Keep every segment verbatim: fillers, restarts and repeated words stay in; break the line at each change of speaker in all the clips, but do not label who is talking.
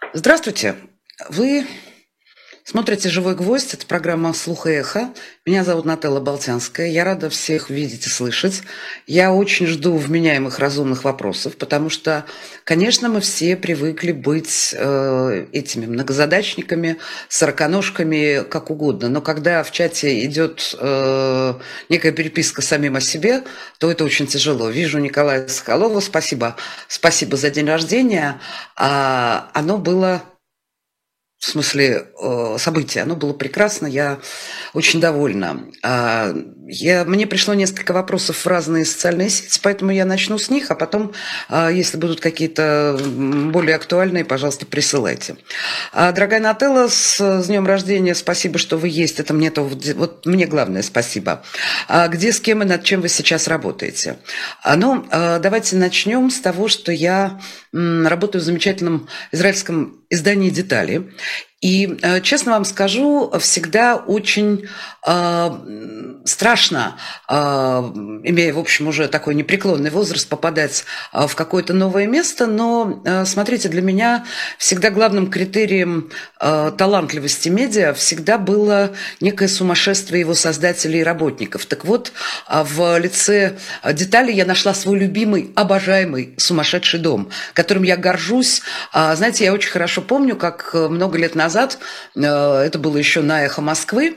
Здравствуйте. Вы смотрите «Живой гвоздь». Это программа «Слух и эхо». Меня зовут Нателла Болтянская. Я рада всех видеть и слышать. Я очень жду вменяемых, разумных вопросов, потому что, конечно, мы все привыкли быть э, этими многозадачниками, сороконожками, как угодно. Но когда в чате идет э, некая переписка самим о себе, то это очень тяжело. Вижу Николая Соколова. Спасибо. Спасибо за день рождения. А, оно было... В смысле, э, события. Оно было прекрасно, я очень довольна. А, я, мне пришло несколько вопросов в разные социальные сети, поэтому я начну с них, а потом, а, если будут какие-то более актуальные, пожалуйста, присылайте. А, дорогая Нателла, с, с днем рождения, спасибо, что вы есть. Это мне то, вот мне главное спасибо. А, где, с кем и над чем вы сейчас работаете? А, ну, а, давайте начнем с того, что я м, работаю в замечательном израильском издании «Детали». И, честно вам скажу, всегда очень э, страшно, э, имея, в общем, уже такой непреклонный возраст, попадать э, в какое-то новое место. Но, э, смотрите, для меня всегда главным критерием э, талантливости медиа всегда было некое сумасшествие его создателей и работников. Так вот, э, в лице «Деталей» я нашла свой любимый, обожаемый сумасшедший дом, которым я горжусь. Э, знаете, я очень хорошо помню, как много лет назад назад, это было еще на «Эхо Москвы»,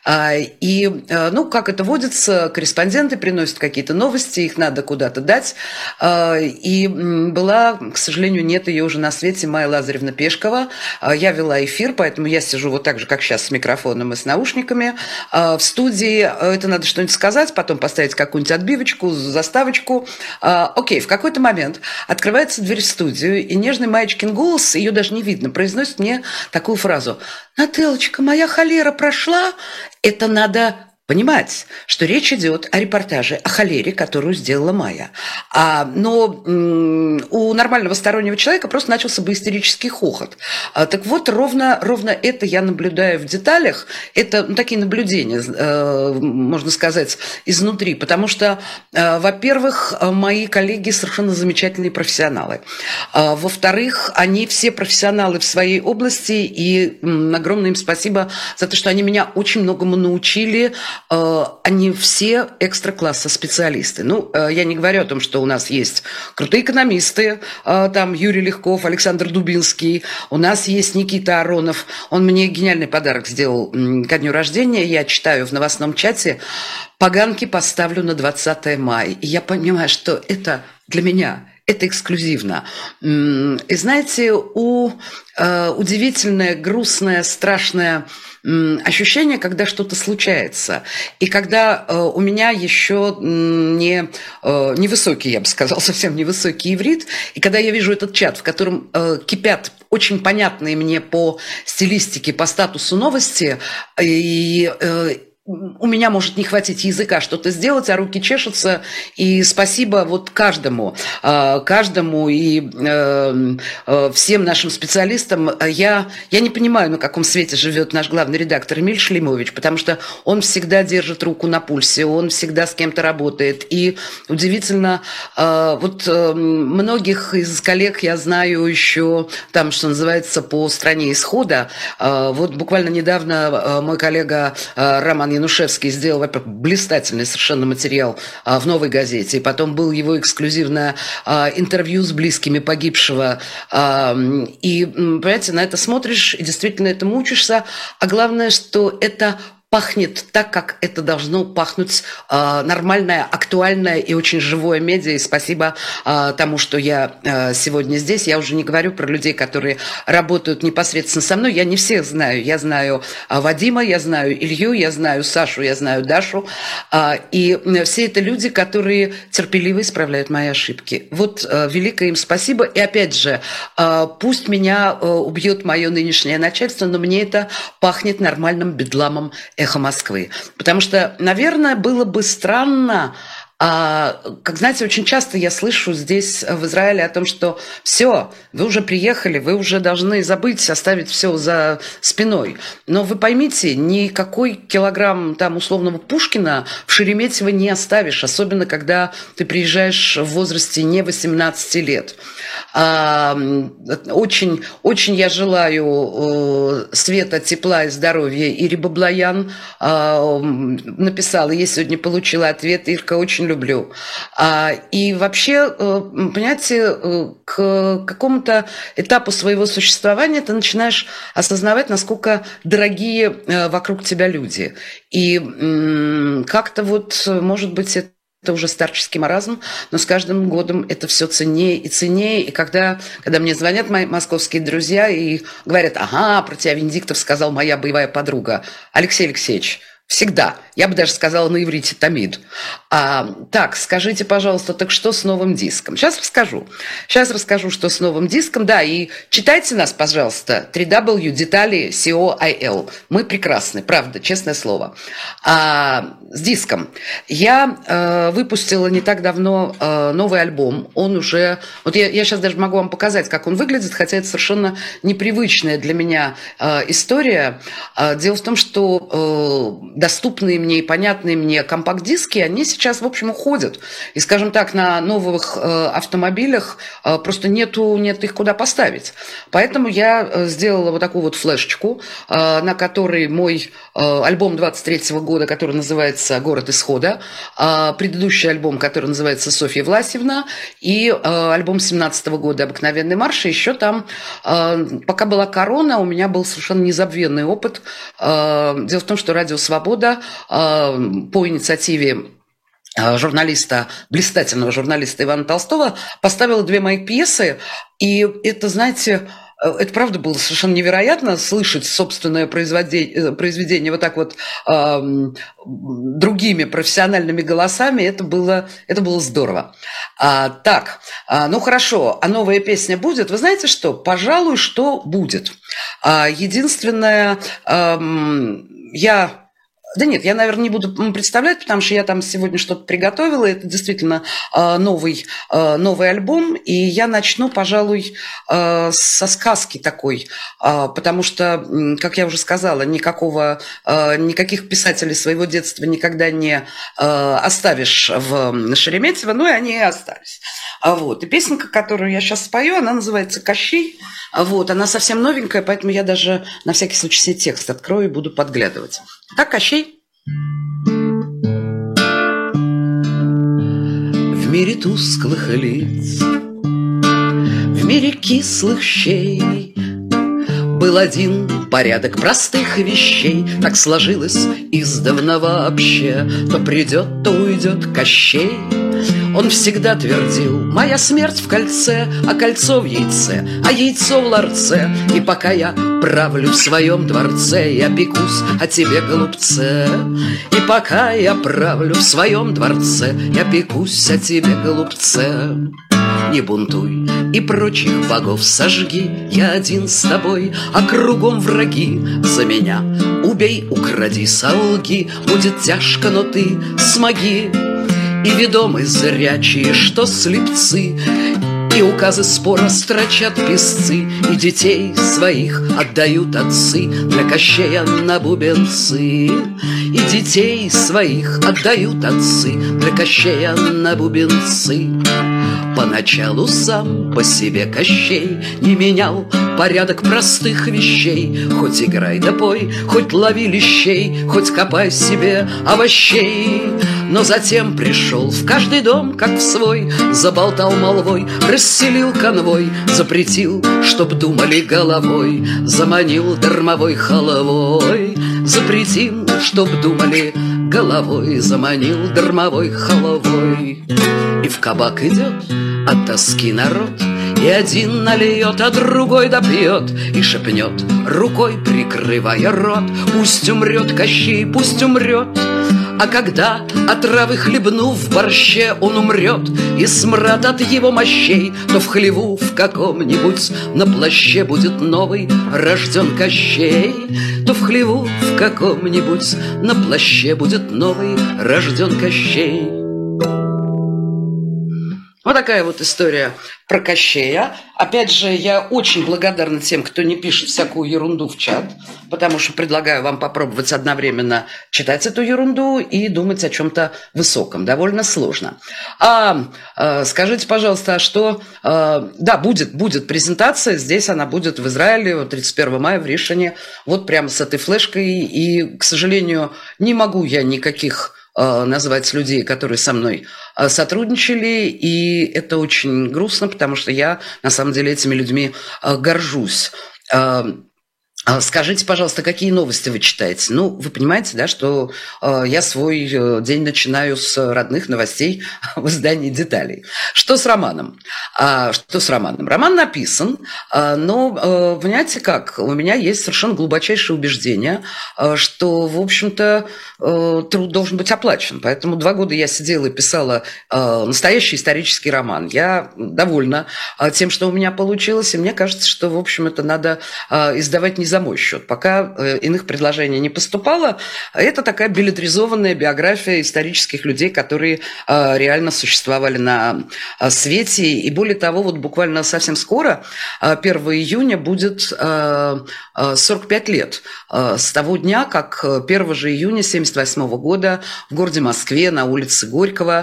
и, ну, как это водится, корреспонденты приносят какие-то новости, их надо куда-то дать, и была, к сожалению, нет ее уже на свете, Майя Лазаревна Пешкова. Я вела эфир, поэтому я сижу вот так же, как сейчас, с микрофоном и с наушниками в студии. Это надо что-нибудь сказать, потом поставить какую-нибудь отбивочку, заставочку. Окей, в какой-то момент открывается дверь в студию, и нежный Маечкин голос, ее даже не видно, произносит мне такую фразу: «Нателлочка, моя холера прошла». Это надо понимать, что речь идет о репортаже о холере, которую сделала Майя. А, но м- у нормального стороннего человека просто начался бы истерический хохот. А, так вот, ровно, ровно это я наблюдаю в деталях. Это ну, такие наблюдения, э, можно сказать, изнутри. Потому что, э, во-первых, мои коллеги совершенно замечательные профессионалы. А, во-вторых, они все профессионалы в своей области. И м- огромное им спасибо за то, что они меня очень многому научили. Они все экстра-класса специалисты. Ну, я не говорю о том, что у нас есть крутые экономисты, там Юрий Легков, Александр Дубинский, у нас есть Никита Аронов. Он мне гениальный подарок сделал ко дню рождения. Я читаю в новостном чате: «Поганки поставлю на двадцатое мая». И я понимаю, что это для меня... Это эксклюзивно. И знаете, у, э, удивительное, грустное, страшное э, ощущение, когда что-то случается. И когда э, у меня еще не, э, невысокий, я бы сказала, совсем невысокий иврит, и когда я вижу этот чат, в котором э, кипят очень понятные мне по стилистике, по статусу новости, и... Э, у меня может не хватить языка что-то сделать, а руки чешутся. И спасибо вот каждому, каждому и всем нашим специалистам. Я, я не понимаю, на каком свете живет наш главный редактор Эмиль Шлимович, потому что он всегда держит руку на пульсе, он всегда с кем-то работает. И удивительно, вот многих из коллег я знаю еще там, что называется, по стране исхода. Вот буквально недавно мой коллега Роман Янушевский сделал, во-первых, блистательный совершенно материал а, в «Новой газете», и потом был его эксклюзивное а, интервью с близкими погибшего. А, и, понимаете, на это смотришь, и действительно этому учишься, а главное, что это пахнет так, как это должно пахнуть э, нормальное, актуальное и очень живое медиа. И спасибо э, тому, что я э, сегодня здесь. Я уже не говорю про людей, которые работают непосредственно со мной. Я не всех знаю. Я знаю э, Вадима, я знаю Илью, я знаю Сашу, я знаю Дашу. Э, и все это люди, которые терпеливо исправляют мои ошибки. Вот э, великое им спасибо. И опять же, э, пусть меня э, убьет мое нынешнее начальство, но мне это пахнет нормальным бедламом «Эхо Москвы». Потому что, наверное, было бы странно, А, как знаете, очень часто я слышу здесь, в Израиле, о том, что все, вы уже приехали, вы уже должны забыть, оставить все за спиной. Но вы поймите, никакой килограмм там условного Пушкина в Шереметьево не оставишь, особенно когда ты приезжаешь в возрасте не восемнадцати лет. Очень, очень я желаю света, тепла и здоровья. Ире Баблоян написала, я сегодня получила ответ: Ирка, очень люблю. И вообще, понимаете, к какому-то этапу своего существования ты начинаешь осознавать, насколько дорогие вокруг тебя люди. И как-то вот, может быть, это Это уже старческий маразм, но с каждым годом это все ценнее и ценнее. И когда, когда мне звонят мои московские друзья и говорят: ага, про тебя Венедиктов сказал моя боевая подруга. Алексей Алексеевич, всегда. Я бы даже сказала на иврите тамид. А, так, скажите, пожалуйста, так что с новым диском? Сейчас расскажу. Сейчас расскажу, что с новым диском. Да, и читайте нас, пожалуйста. три дабл ю детали точка ком. Мы прекрасны, правда, честное слово. А, с диском. Я э, выпустила не так давно э, новый альбом. Он уже... Вот я, я сейчас даже могу вам показать, как он выглядит, хотя это совершенно непривычная для меня э, история. Э, дело в том, что... Э, доступные мне и понятные мне компакт-диски, они сейчас, в общем, уходят. И, скажем так, на новых э, автомобилях э, просто нету, нет их куда поставить. Поэтому я э, сделала вот такую вот флешечку, э, на которой мой э, альбом двадцать третьего года, который называется «Город исхода», э, предыдущий альбом, который называется «Софья Власьевна», и э, альбом семнадцатого года «Обыкновенный марш». И еще там, э, пока была корона, у меня был совершенно незабвенный опыт. Э, дело в том, что «Радио Свобода» по инициативе журналиста, блистательного журналиста Ивана Толстого поставила две мои пьесы, и это, знаете, это правда было совершенно невероятно слышать собственное произведение, произведение вот так вот э, другими профессиональными голосами. Это было, это было здорово. А, так, а, ну хорошо, а новая песня будет? Вы знаете что? Пожалуй, что будет. А, единственное, э, я... Да нет, я, наверное, не буду представлять, потому что я там сегодня что-то приготовила. Это действительно э, новый, э, новый альбом. И я начну, пожалуй, э, со сказки такой. Э, потому что, как я уже сказала, никакого, э, никаких писателей своего детства никогда не э, оставишь в Шереметьево. Ну и они и остались. Вот. И песенка, которую я сейчас спою, она называется «Кощей». Вот. Она совсем новенькая, поэтому я даже на всякий случай себе текст открою и буду подглядывать. Так, Кощей. В мире тусклых лиц, в мире кислых щей был один порядок простых вещей. Так сложилось издавна вообще. То придет, то уйдет Кощей. Он всегда твердил: моя смерть в кольце, а кольцо в яйце, а яйцо в ларце. И пока я правлю в своем дворце, я пекусь о тебе, голубце. И пока я правлю в своем дворце, я пекусь о тебе, голубце. Не бунтуй и прочих богов сожги, я один с тобой, а кругом враги. За меня убей, укради, солги, будет тяжко, но ты смоги. И ведомы зрячие, что слепцы, и указы спора строчат песцы, и детей своих отдают отцы для Кощея на бубенцы. И детей своих отдают отцы для Кощея на бубенцы. Поначалу сам по себе Кощей не менял порядок простых вещей. Хоть играй да пой, хоть лови лещей, хоть копай себе овощей. Но затем пришел в каждый дом, как в свой, заболтал молвой, расселил конвой, запретил, чтоб думали головой, заманил дармовой халавой. Запретил, чтоб думали головой, заманил дармовой халавой. И в кабак идет от тоски народ, и один нальет, а другой допьет, и шепнет, рукой прикрывая рот: пусть умрет Кощей, пусть умрет. А когда отравы хлебнув в борще он умрет, и смрад от его мощей, то в хлеву в каком-нибудь на плаще будет новый рожден Кощей. То в хлеву в каком-нибудь на плаще будет новый рожден Кощей. Вот такая вот история про Кощея. Опять же, я очень благодарна тем, кто не пишет всякую ерунду в чат, потому что предлагаю вам попробовать одновременно читать эту ерунду и думать о чем-то высоком. Довольно сложно. А, а скажите, пожалуйста, а что... А, да, будет, будет презентация. Здесь она будет в Израиле тридцать первого мая в Ришоне. Вот прямо с этой флешкой. И, к сожалению, не могу я никаких... назвать людей, которые со мной сотрудничали, и это очень грустно, потому что я, на самом деле, этими людьми горжусь. Скажите, пожалуйста, какие новости вы читаете? Ну, вы понимаете, да, что э, я свой э, день начинаю с родных новостей в издании «Деталей». Что с романом? А, что с романом? Роман написан, э, но, э, понимаете как, у меня есть совершенно глубочайшее убеждение, э, что, в общем-то, э, труд должен быть оплачен. Поэтому два года я сидела и писала э, настоящий исторический роман. Я довольна э, тем, что у меня получилось, и мне кажется, что, в общем, это надо э, издавать не за мой счет. Пока э, иных предложений не поступало, это такая билетризованная биография исторических людей, которые э, реально существовали на э, свете. И более того, вот буквально совсем скоро, э, первого июня, будет э, э, сорок пять лет э, с того дня, как первого же июня семьдесят восьмого года в городе Москве на улице Горького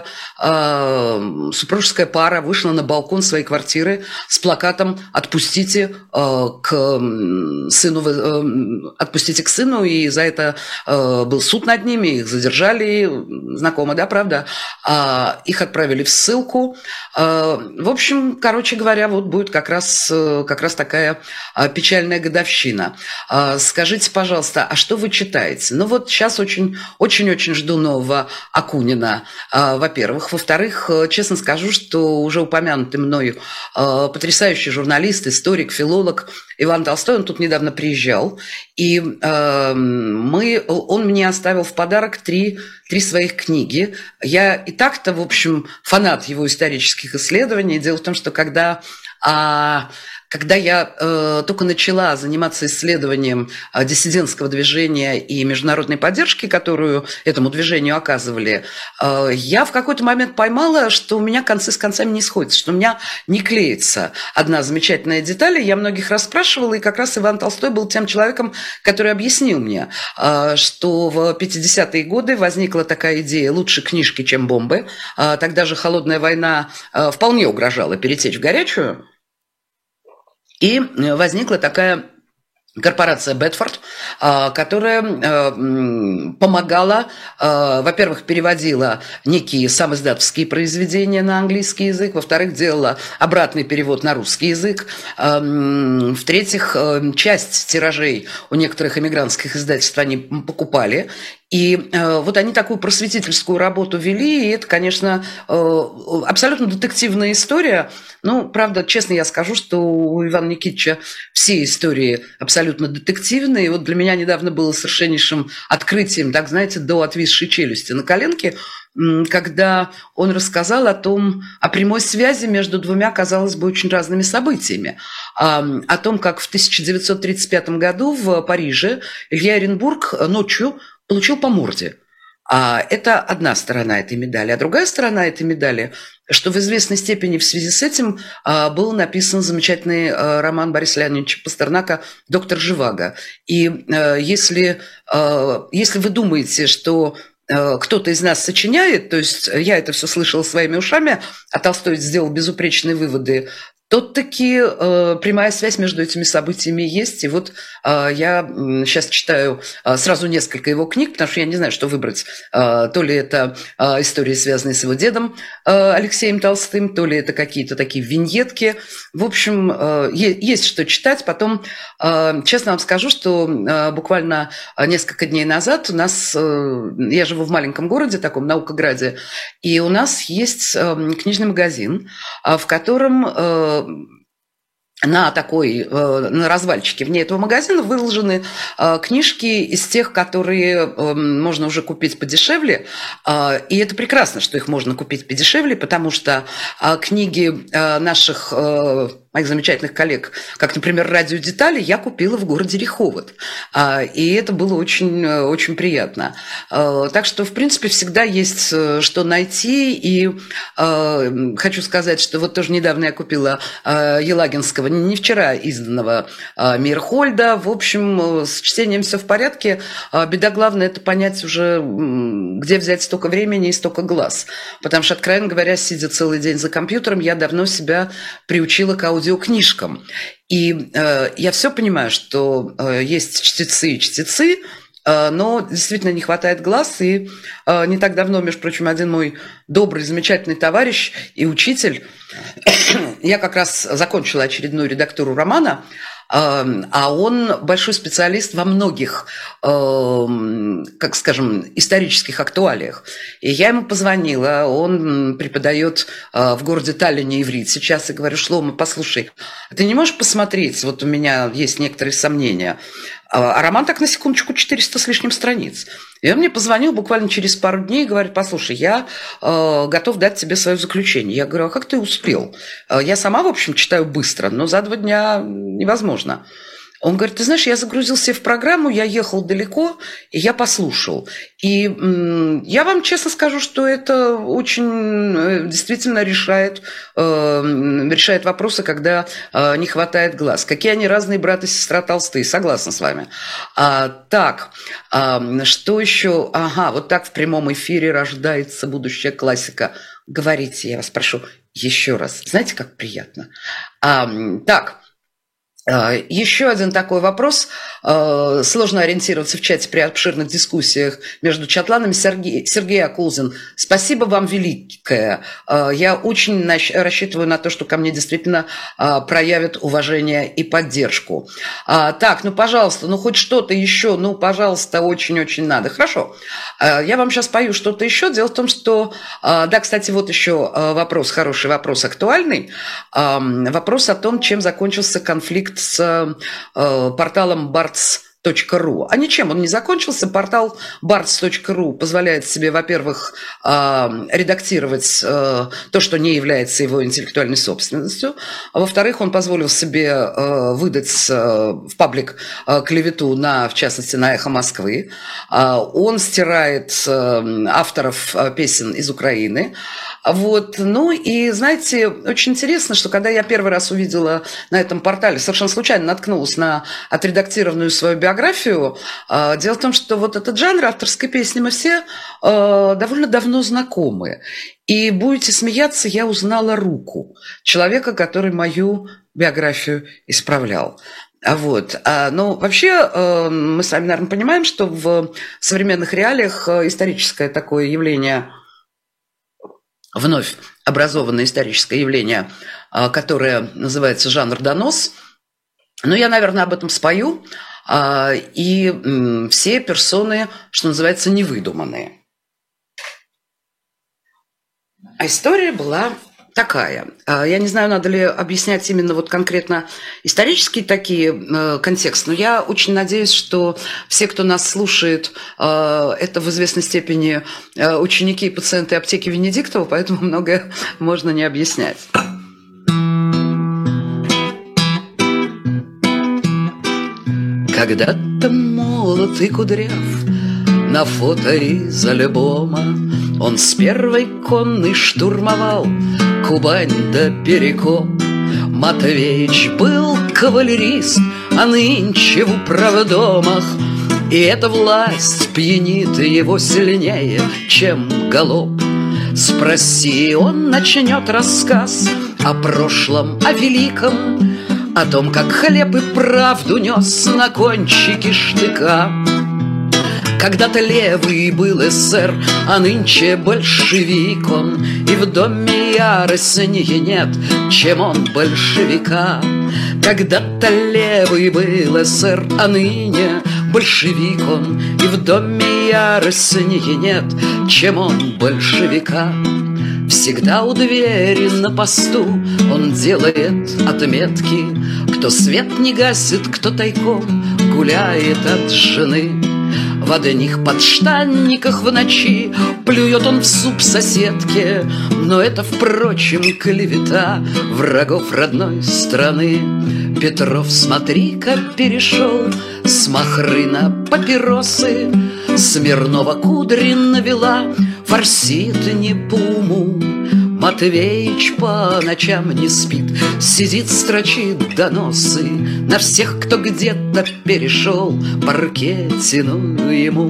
э, супружеская пара вышла на балкон своей квартиры с плакатом «Отпустите э, к сыну отпустите к сыну», и за это э, был суд над ними, их задержали, знакомо, да, правда, а, их отправили в ссылку. А, в общем, короче говоря, вот будет как раз, как раз такая а, печальная годовщина. А, скажите, пожалуйста, а что вы читаете? Ну вот сейчас очень-очень жду нового Акунина, а, во-первых. Во-вторых, честно скажу, что уже упомянутый мною а, потрясающий журналист, историк, филолог Иван Толстой, он тут недавно приезжал, и э, мы, он мне оставил в подарок три, три своих книги. Я и так-то, в общем, фанат его исторических исследований. Дело в том, что когда... А, Когда я э, только начала заниматься исследованием э, диссидентского движения и международной поддержки, которую этому движению оказывали, э, я в какой-то момент поймала, что у меня концы с концами не сходятся, что у меня не клеится одна замечательная деталь. Я многих расспрашивала, и как раз Иван Толстой был тем человеком, который объяснил мне, э, что в пятидесятые годы возникла такая идея «лучше книжки, чем бомбы». Э, тогда же холодная война э, вполне угрожала перетечь в горячую. И возникла такая корпорация Бетфорд, которая помогала, во-первых, переводила некие самиздатовские произведения на английский язык, во-вторых, делала обратный перевод на русский язык, в-третьих, часть тиражей у некоторых эмигрантских издательств они покупали. И э, вот они такую просветительскую работу вели, и это, конечно, э, абсолютно детективная история. Ну, правда, честно я скажу, что у Ивана Никитича все истории абсолютно детективные. И вот для меня недавно было совершеннейшим открытием, так, знаете, до отвисшей челюсти на коленке, когда он рассказал о том, о прямой связи между двумя, казалось бы, очень разными событиями. О том, как в тысяча девятьсот тридцать пятом году в Париже Илья Оренбург ночью получил по морде. А это одна сторона этой медали. А другая сторона этой медали, что в известной степени в связи с этим а, был написан замечательный а, роман Бориса Леонидовича Пастернака «Доктор Живаго». И а, если, а, если вы думаете, что а, кто-то из нас сочиняет, то есть я это все слышала своими ушами, а Толстой сделал безупречные выводы, Тут таки э, прямая связь между этими событиями есть. И вот э, я сейчас читаю э, сразу несколько его книг, потому что я не знаю, что выбрать. Э, то ли это э, истории, связанные с его дедом э, Алексеем Толстым, то ли это какие-то такие виньетки. В общем, э, есть что читать. Потом, э, честно вам скажу, что э, буквально несколько дней назад у нас, э, я живу в маленьком городе, таком Наукограде, и у нас есть э, книжный магазин, э, в котором... Э, на такой, на развальчике вне этого магазина выложены книжки из тех, которые можно уже купить подешевле. И это прекрасно, что их можно купить подешевле, потому что книги наших моих замечательных коллег, как, например, радиодетали, я купила в городе Риховод. И это было очень, очень приятно. Так что, в принципе, всегда есть что найти. И хочу сказать, что вот тоже недавно я купила Елагинского, не вчера изданного Мейерхольда. В общем, с чтением все в порядке. Беда главная – это понять уже, где взять столько времени и столько глаз. Потому что, откровенно говоря, сидя целый день за компьютером, я давно себя приучила к аудиокнижкам. И э, я все понимаю, что э, есть чтецы и чтецы, э, но действительно не хватает глаз. И э, не так давно, между прочим, один мой добрый, замечательный товарищ и учитель, я как раз закончила очередную редактуру романа, а он большой специалист во многих, как скажем, исторических актуалиях. И я ему позвонила, он преподает в городе Таллине иврит сейчас, и говорю: Шлома, послушай, ты не можешь посмотреть, вот у меня есть некоторые сомнения, а роман так на секундочку четыреста с лишним страниц. И он мне позвонил буквально через пару дней и говорит: послушай, я э, готов дать тебе свое заключение. Я говорю: а как ты успел? Я сама, в общем, читаю быстро, но за два дня невозможно. Он говорит: ты знаешь, я загрузился в программу, я ехал далеко, и я послушал. И м- я вам честно скажу, что это очень действительно решает, э, решает вопросы, когда э, не хватает глаз. Какие они разные брат и сестра Толстые, согласна с вами. А, так, а, что еще? Ага, вот так в прямом эфире рождается будущая классика. Говорите, я вас прошу, еще раз. Знаете, как приятно. А, так. Еще один такой вопрос. Сложно ориентироваться в чате при обширных дискуссиях между чатланами. Сергей, Сергей Акулзин, спасибо вам великое. Я очень рассчитываю на то, что ко мне действительно проявят уважение и поддержку. Так, ну, пожалуйста, ну, хоть что-то еще, ну, пожалуйста, очень-очень надо. Хорошо. Я вам сейчас пою что-то еще. Дело в том, что... Да, кстати, вот еще вопрос, хороший вопрос, актуальный. Вопрос о том, чем закончился конфликт с э, порталом бартс точка ру. А ничем он не закончился. Портал бартс точка ру позволяет себе, во-первых, э, редактировать э, то, что не является его интеллектуальной собственностью. А во-вторых, он позволил себе э, выдать э, в паблик э, клевету, на, в частности, на «Эхо Москвы». Э, он стирает э, авторов э, песен из Украины. Вот. Ну и, знаете, очень интересно, что когда я первый раз увидела на этом портале, совершенно случайно наткнулась на отредактированную свою биографию, э, дело в том, что вот этот жанр авторской песни мы все э, довольно давно знакомы. И будете смеяться, я узнала руку человека, который мою биографию исправлял. Вот. Ну, вообще, мы с вами, наверное, понимаем, что в современных реалиях историческое такое явление, вновь образованное историческое явление, которое называется жанр донос. Но я, наверное, об этом спою. И все персоны, что называется, невыдуманные. А история была такая. Я не знаю, надо ли объяснять именно вот конкретно исторические такие контексты, но я очень надеюсь, что все, кто нас слушает, это в известной степени ученики и пациенты аптеки Венедиктова, поэтому многое можно не объяснять. Когда-то молод и кудряв, на фото из альбома он с первой конной штурмовал Кубань до Перекоп. Матвеич был кавалерист, а нынче в управдомах, и эта власть пьянит его сильнее, чем галоп. Спроси, он начнет рассказ о прошлом, о великом, о том, как хлеб и правду нес на кончике штыка. Когда-то левый был эсер, а нынче большевик он, и в доме яростнее нет, чем он большевика. Когда-то левый был эсер, а ныне большевик он, и в доме яростнее нет, чем он большевика. Всегда у двери на посту он делает отметки, кто свет не гасит, кто тайком гуляет от жены. В одних подштанниках в ночи плюет он в суп соседке. Но это, впрочем, клевета врагов родной страны. Петров, смотри-ка, перешел с махры на папиросы. Смирнова кудри навела, форсит не по уму. Матвеич по ночам не спит, сидит, строчит доносы на всех, кто где-то перешел по Ракетину ему.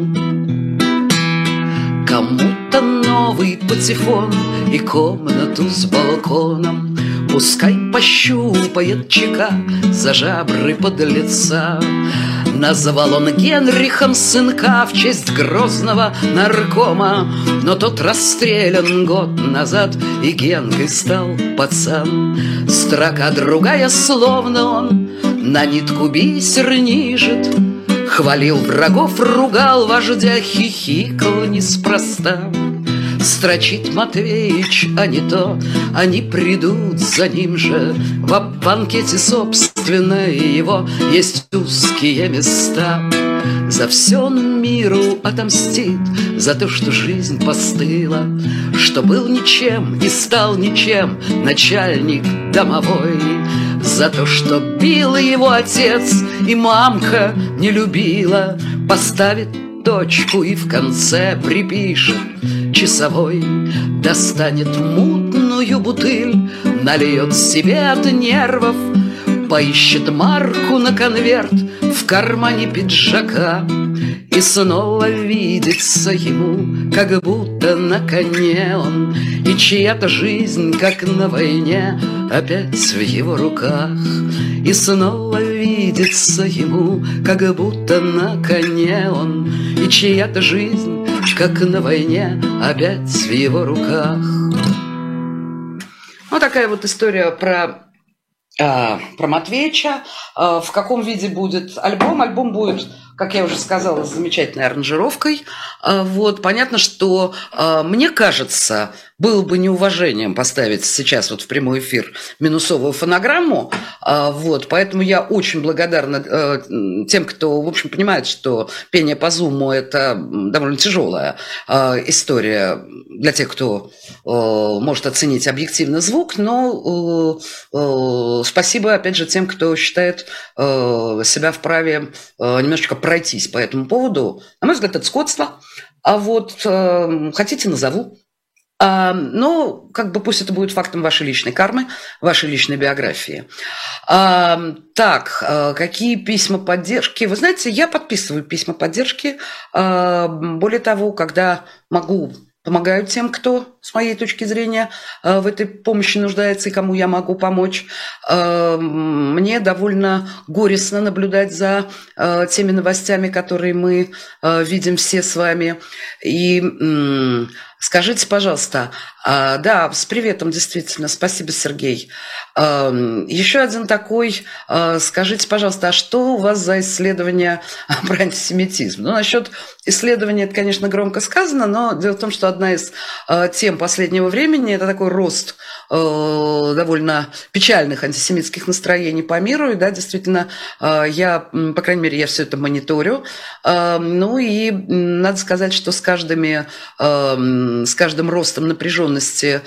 Кому-то новый патефон и комнату с балконом пускай пощупает чека за жабры подлеца. Назвал он Генрихом сынка в честь грозного наркома, но тот расстрелян год назад, и Генкой стал пацан. Строка другая, словно он на нитку бисер нижет. Хвалил врагов, ругал вождя, хихикал неспроста. Строчит Матвеич, а не то они придут за ним же. В банкете, собственно, его есть узкие места. За все он миру отомстит, за то, что жизнь постыла, что был ничем и стал ничем начальник домовой, за то, что бил его отец и мамка не любила, поставит точку и в конце припишет часовой. Достанет мутную бутыль, нальет себе от нервов, поищет марку на конверт в кармане пиджака, и снова видится ему, как будто на коне он, и чья-то жизнь, как на войне, опять в его руках. И снова видится ему, как будто на коне он, и чья-то жизнь, как на войне, опять в его руках. Вот такая вот история про... про Матвеича. В каком виде будет альбом? Альбом будет, как я уже сказала, с замечательной аранжировкой. Вот. Понятно, что, мне кажется, было бы неуважением поставить сейчас вот в прямой эфир минусовую фонограмму. Вот. Поэтому я очень благодарна тем, кто, в общем, понимает, что пение по зуму – это довольно тяжелая история для тех, кто может оценить объективно звук, но спасибо, опять же, тем, кто считает себя вправе немножечко пройтись по этому поводу. На мой взгляд, это скотство. А вот хотите, назову. А, ну, как бы пусть это будет фактом вашей личной кармы, вашей личной биографии. А, так, а, какие письма поддержки? Вы знаете, я подписываю письма поддержки. А, более того, когда могу, помогаю тем, кто, с моей точки зрения, в этой помощи нуждается и кому я могу помочь. Мне довольно горестно наблюдать за теми новостями, которые мы видим все с вами. И скажите, пожалуйста, да, с приветом, действительно, спасибо, Сергей. Еще один такой, скажите, пожалуйста, а что у вас за исследование про антисемитизм? Ну, насчет исследования, это, конечно, громко сказано, но дело в том, что одна из тем последнего времени – это такой рост довольно печальных антисемитских настроений по миру. И да, действительно, я, по крайней мере, я все это мониторю. Ну и надо сказать, что с, каждыми, с каждым ростом напряженности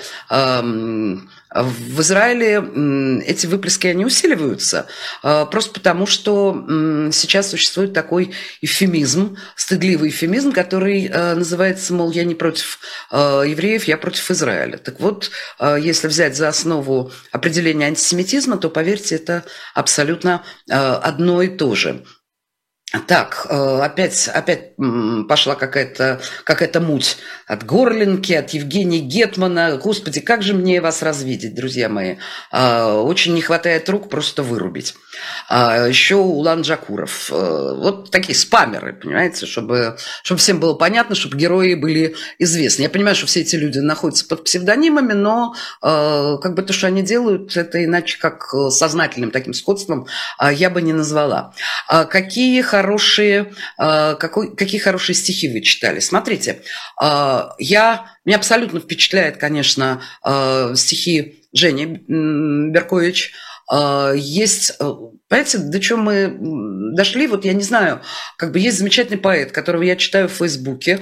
в Израиле эти выплески, они усиливаются, просто потому, что сейчас существует такой эвфемизм, стыдливый эвфемизм, который называется, мол, я не против евреев, я против Израиля. Так вот, если взять за основу определение антисемитизма, то, поверьте, это абсолютно одно и то же. Так, опять, опять пошла какая-то какая-то муть от Горлинки, от Евгения Гетмана. Господи, как же мне вас развидеть, друзья мои. Очень не хватает рук просто вырубить. Еще Улан Джакуров. Вот такие спамеры, понимаете, чтобы, чтобы всем было понятно, чтобы герои были известны. Я понимаю, что все эти люди находятся под псевдонимами, но как бы то, что они делают, это иначе как сознательным таким скотством я бы не назвала. Какие хорошие, какой, какие хорошие стихи вы читали? Смотрите, я, меня абсолютно впечатляет, конечно, стихи Жени Беркович. Есть Понимаете, до чего мы дошли, вот я не знаю, как бы есть замечательный поэт, которого я читаю в Фейсбуке,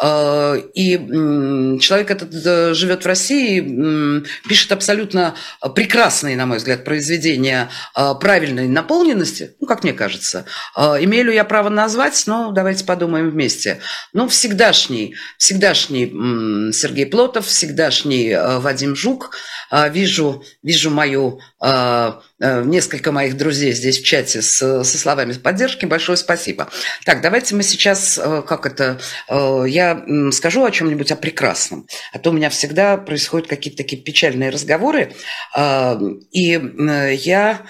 и человек этот живет в России, пишет абсолютно прекрасные, на мой взгляд, произведения правильной наполненности, ну, как мне кажется. Имею ли я право назвать? Ну, давайте подумаем вместе. Ну, всегдашний, всегдашний Сергей Плотов, всегдашний Вадим Жук. Вижу, вижу мою, несколько моих друзей здесь в чате с, со словами поддержки. Большое спасибо. Так, давайте мы сейчас, как это, я скажу о чем-нибудь о прекрасном. А то у меня всегда происходят какие-то такие печальные разговоры. И я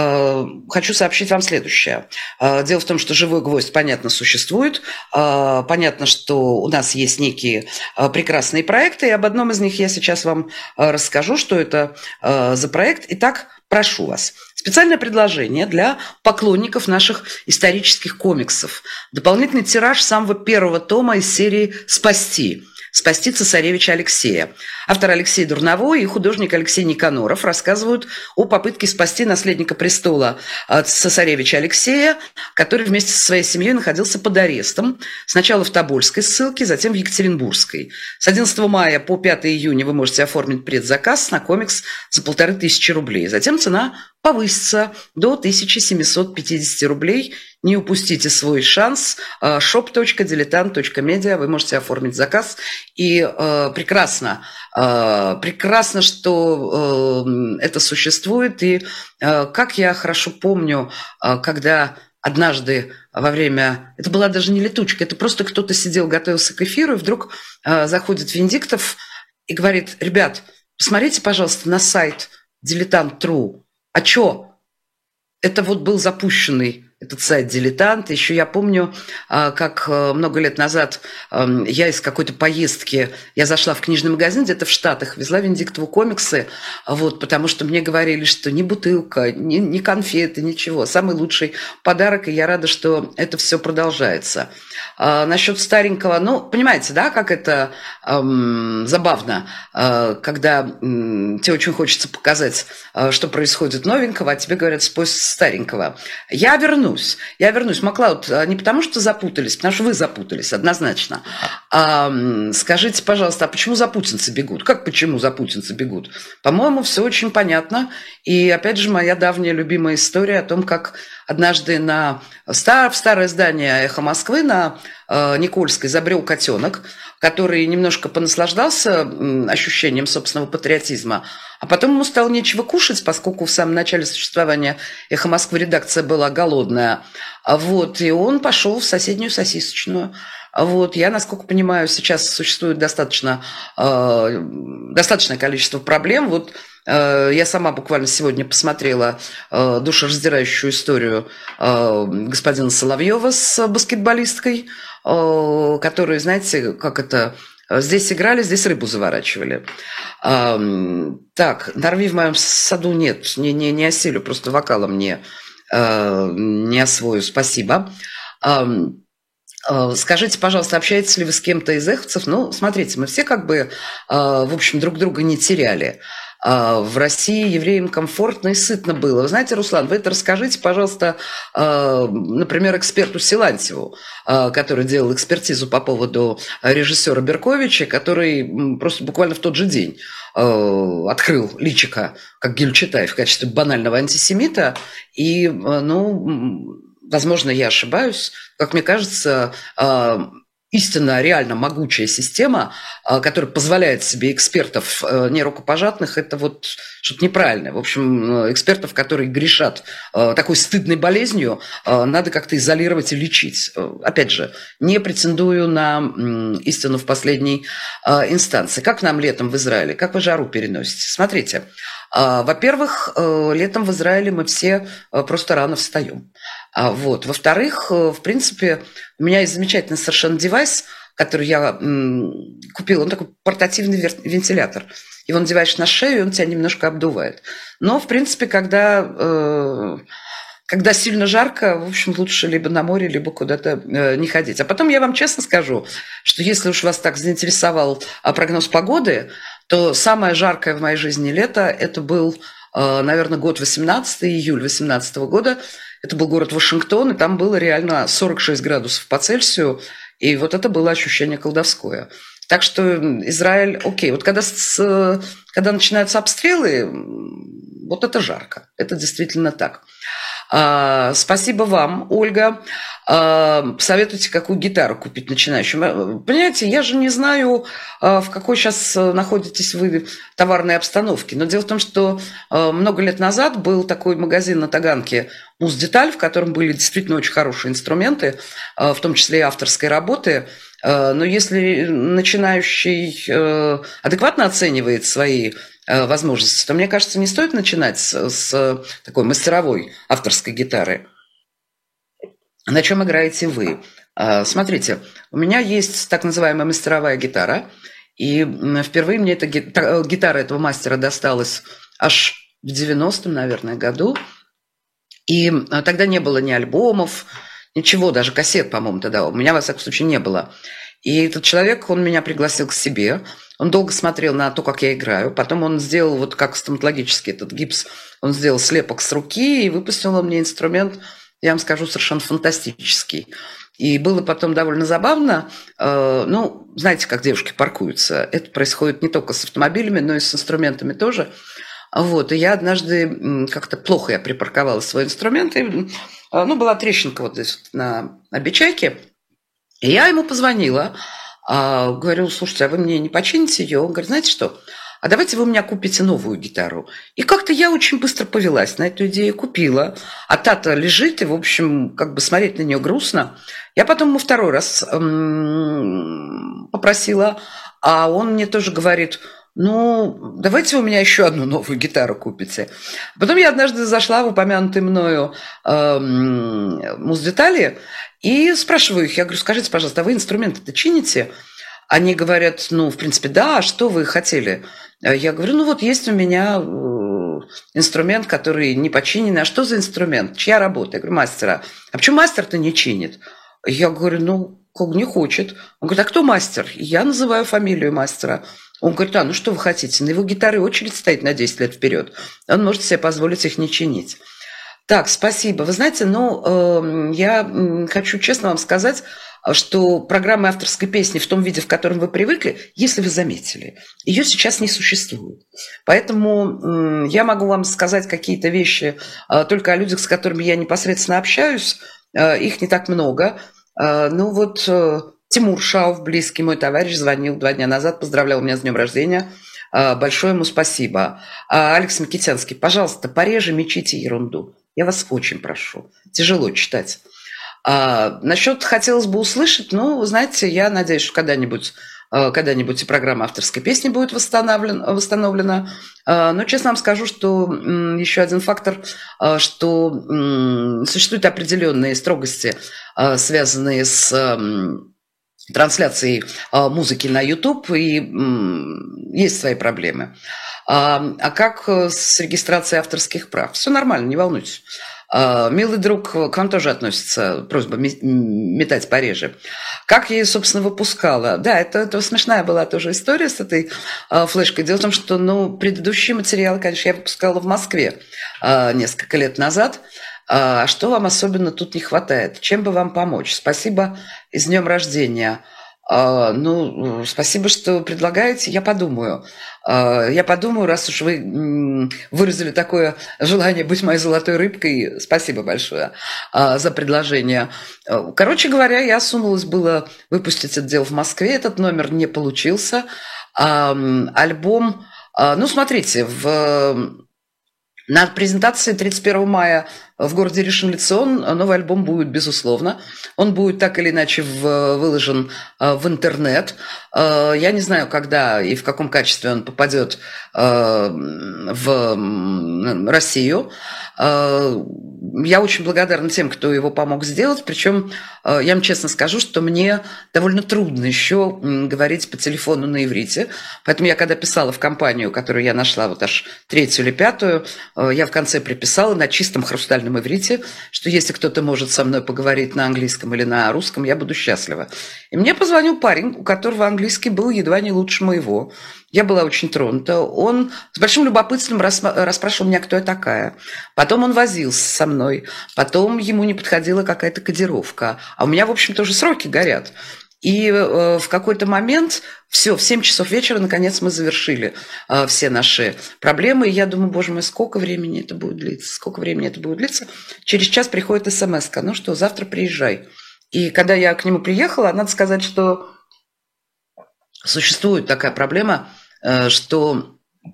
хочу сообщить вам следующее. Дело в том, что «Живой гвоздь», понятно, существует. Понятно, что у нас есть некие прекрасные проекты. И об одном из них я сейчас вам расскажу, что это за проект. Итак, прошу вас. Специальное предложение для поклонников наших исторических комиксов. Дополнительный тираж самого первого тома из серии «Спасти». «Спасти цесаревича Алексея». Автор Алексей Дурновой и художник Алексей Никаноров рассказывают о попытке спасти наследника престола цесаревича Алексея, который вместе со своей семьей находился под арестом. Сначала в Тобольской ссылке, затем в Екатеринбургской. С одиннадцатого мая по пятого июня вы можете оформить предзаказ на комикс за полторы тысячи рублей. Затем цена повысится до тысячи семисот пятидесяти рублей. Не упустите свой шанс. шоп точка дилетант точка медиа. Вы можете оформить заказ. И э, прекрасно, э, прекрасно, что э, это существует. И э, как я хорошо помню, э, когда однажды во время... Это была даже не летучка, это просто кто-то сидел, готовился к эфиру, и вдруг э, заходит Венедиктов и говорит: ребят, посмотрите, пожалуйста, на сайт Дилетант точка ру. А чё? Это вот был запущенный этот сайт «Дилетант». Еще я помню, как много лет назад я из какой-то поездки, я зашла в книжный магазин где-то в Штатах, везла Венедиктову комиксы, вот, потому что мне говорили, что ни бутылка, ни, ни конфеты, ничего. Самый лучший подарок, и я рада, что это все продолжается. А насчет старенького, ну, понимаете, да, как это эм, забавно, э, когда э, тебе очень хочется показать, э, что происходит новенького, а тебе говорят: спой старенького. Я вернусь, я вернусь. Маклауд, не потому что запутались, потому что вы запутались, однозначно. А, скажите, пожалуйста, а почему запутинцы бегут? Как почему запутинцы бегут? По-моему, все очень понятно. И, опять же, моя давняя любимая история о том, как однажды на стар, в старое здание «Эхо Москвы» на э, Никольской забрел котенок, который немножко понаслаждался э, ощущением собственного патриотизма, а потом ему стало нечего кушать, поскольку в самом начале существования «Эхо Москвы» редакция была голодная. Вот, и он пошел в соседнюю сосисочную. Вот, я, насколько понимаю, сейчас существует достаточно, э, достаточное количество проблем. Вот э, я сама буквально сегодня посмотрела э, душераздирающую историю э, господина Соловьева с баскетболисткой, э, которые, знаете, как это... Здесь играли, здесь рыбу заворачивали. А, так, «Нарви в моем саду» нет, не, не, не осилю, просто вокалом не, а, не освою. Спасибо. А, а, скажите, пожалуйста, общаетесь ли вы с кем-то из эховцев? Ну, смотрите, мы все как бы, а, в общем, друг друга не теряли. В России евреям комфортно и сытно было. Вы знаете, Руслан, вы это расскажите, пожалуйста, например, эксперту Силантьеву, который делал экспертизу по поводу режиссера Берковича, который просто буквально в тот же день открыл личико, как Гюльчатай, в качестве банального антисемита. И, ну, возможно, я ошибаюсь, как мне кажется, истинно, реально могучая система, которая позволяет себе экспертов нерукопожатных, это вот что-то неправильное. В общем, экспертов, которые грешат такой стыдной болезнью, надо как-то изолировать и лечить. Опять же, не претендую на истину в последней инстанции. Как нам летом в Израиле? Как вы жару переносите? Смотрите, во-первых, летом в Израиле мы все просто рано встаем. Вот. Во-вторых, в принципе, у меня есть замечательный совершенно девайс, который я м, купила. Он такой портативный вентилятор. Его надеваешь на шею, и он тебя немножко обдувает. Но, в принципе, когда, э, когда сильно жарко, в общем, лучше либо на море, либо куда-то э, не ходить. А потом я вам честно скажу, что если уж вас так заинтересовал прогноз погоды, то самое жаркое в моей жизни лето – это был наверное, год восемнадцатый, июль восемнадцатого года. Это был город Вашингтон, и там было реально сорок шесть градусов по Цельсию, и вот это было ощущение колдовское. Так что Израиль, окей, вот когда, с, когда начинаются обстрелы, вот это жарко, это действительно так. А, спасибо вам, Ольга. А, посоветуйте, какую гитару купить начинающим. Понимаете, я же не знаю, в какой сейчас находитесь вы товарной обстановке, но дело в том, что много лет назад был такой магазин на Таганке «Муздеталь», в котором были действительно очень хорошие инструменты, в том числе и авторской работы. Но если начинающий адекватно оценивает свои возможности, то, мне кажется, не стоит начинать с, с такой мастеровой авторской гитары. На чем играете вы? Смотрите, у меня есть так называемая мастеровая гитара, и впервые мне эта гитара этого мастера досталась аж в девяностом, наверное, году. И тогда не было ни альбомов, ничего, даже кассет, по-моему, тогда у меня, во всяком случае, не было. И этот человек, он меня пригласил к себе. Он долго смотрел на то, как я играю. Потом он сделал, вот как стоматологический этот гипс, он сделал слепок с руки и выпустил мне инструмент, я вам скажу, совершенно фантастический. И было потом довольно забавно. Ну, знаете, как девушки паркуются. Это происходит не только с автомобилями, но и с инструментами тоже. Вот, и я однажды, как-то плохо я припарковала свой инструмент, и, ну, была трещинка вот здесь на, на бичайке, и я ему позвонила, говорю: слушайте, а вы мне не почините ее? Он говорит: знаете что, а давайте вы у меня купите новую гитару. И как-то я очень быстро повелась на эту идею, купила, а та-то лежит, и, в общем, как бы смотреть на нее грустно. Я потом ему второй раз м- попросила, а он мне тоже говорит: ну, давайте вы у меня еще одну новую гитару купите. Потом я однажды зашла в упомянутые мною э, Муздетали и спрашиваю их, я говорю: скажите, пожалуйста, а вы инструменты-то чините? Они говорят: ну, в принципе, да, а что вы хотели? Я говорю: ну, вот есть у меня инструмент, который не починенный. А что за инструмент? Чья работа? Я говорю: мастера. А почему мастер-то не чинит? Я говорю: ну, как не хочет. Он говорит: а кто мастер? Я называю фамилию мастера. Он говорит: а, ну что вы хотите? На его гитаре очередь стоит на десять лет вперед. Он может себе позволить их не чинить. Так, спасибо. Вы знаете, ну, э, я хочу честно вам сказать, что программы авторской песни в том виде, в котором вы привыкли, если вы заметили, ее сейчас не существует. Поэтому э, я могу вам сказать какие-то вещи э, только о людях, с которыми я непосредственно общаюсь. Э, их не так много. Э, ну вот... Э, Тимур Шауф, близкий мой товарищ, звонил два дня назад, поздравлял меня с днем рождения. Большое ему спасибо. Алекс Микитянский, пожалуйста, пореже мечите ерунду. Я вас очень прошу. Тяжело читать. А, насчет хотелось бы услышать, ну, знаете, я надеюсь, что когда-нибудь, когда-нибудь и программа авторской песни будет восстановлена. восстановлена. Но честно вам скажу, что еще один фактор, что существуют определенные строгости, связанные с трансляцией э, музыки на YouTube, и м, есть свои проблемы. А, а как с регистрацией авторских прав? Все нормально, не волнуйтесь. А, милый друг, к вам тоже относится просьба метать пореже. Как я ее, собственно, выпускала? Да, это, это смешная была тоже история с этой а, флешкой. Дело в том, что ну, предыдущие материалы, конечно, я выпускала в Москве а, несколько лет назад. А что вам особенно тут не хватает? Чем бы вам помочь? Спасибо и с днем рождения. А, ну, спасибо, что предлагаете. Я подумаю. А, я подумаю, раз уж вы выразили такое желание быть моей золотой рыбкой. Спасибо большое а, за предложение. Короче говоря, я сунулась было выпустить это дело в Москве. Этот номер не получился. А, альбом... А, ну, смотрите, в... На презентации тридцать первого мая в городе Ришон-ле-Цион новый альбом будет, безусловно. Он будет так или иначе в, выложен в интернет. Я не знаю, когда и в каком качестве он попадет в Россию. Я очень благодарна тем, кто его помог сделать. Причем я вам честно скажу, что мне довольно трудно еще говорить по телефону на иврите. Поэтому я, когда писала в компанию, которую я нашла вот аж третью или пятую, я в конце приписала на чистом хрустальном идеальном иврите, что если кто-то может со мной поговорить на английском или на русском, я буду счастлива. И мне позвонил парень, у которого английский был едва не лучше моего. Я была очень тронута. Он с большим любопытством расспрашивал меня, кто я такая. Потом он возился со мной. Потом ему не подходила какая-то кодировка. А у меня, в общем, тоже сроки горят. И э, в какой-то момент, все, в семь часов вечера, наконец, мы завершили э, все наши проблемы. И я думаю, боже мой, сколько времени это будет длиться? Сколько времени это будет длиться? Через час приходит смс-ка. Ну что, завтра приезжай. И когда я к нему приехала, надо сказать, что существует такая проблема, э, что